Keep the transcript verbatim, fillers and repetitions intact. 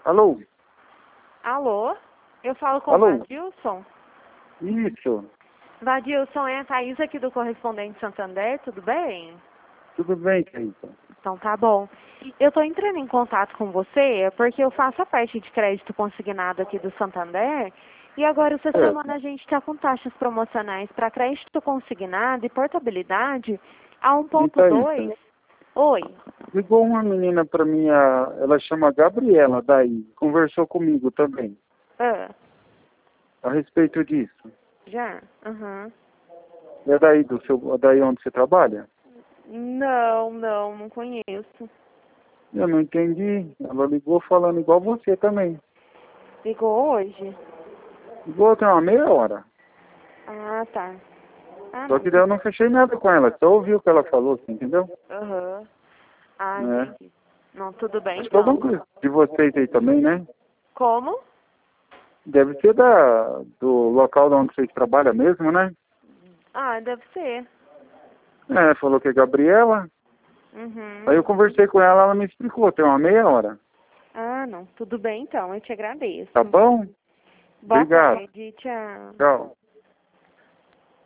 Alô? Alô? Eu falo com o Alô? Vadilson. Isso. Vadilson, é a Thaís aqui do Correspondente Santander, tudo bem? Tudo bem, Thaisa? Então tá bom. Eu estou entrando em contato com você porque eu faço a parte de crédito consignado aqui do Santander e agora essa É. semana a gente está com taxas promocionais para crédito consignado e portabilidade a E um ponto dois. Thaisa? Oi. Ligou uma menina pra mim, a- ela chama Gabriela, daí. Conversou comigo também, Ah, a respeito disso. já? Aham. É daí, do seu, é daí onde você trabalha? Não, não, não conheço. Eu não entendi. Ela ligou falando igual você também. Ligou hoje? Ligou tem uma meia hora. Ah, tá. Ah, Só não. que daí eu não fechei nada com ela, só ouvi o que ela falou, você entendeu? Aham. Ah, É. entendi. Não, tudo bem Acho que é alguma então. coisa de vocês aí também, né? Como? Deve ser da, do local onde vocês trabalham mesmo, né? Ah, deve ser. É, falou que é Gabriela. Aí Uhum. eu conversei com ela, ela me explicou, tem uma meia hora. Ah, não. Tudo bem então, eu te agradeço. Tá bom? Boa Obrigado. tarde, tchau. Tchau.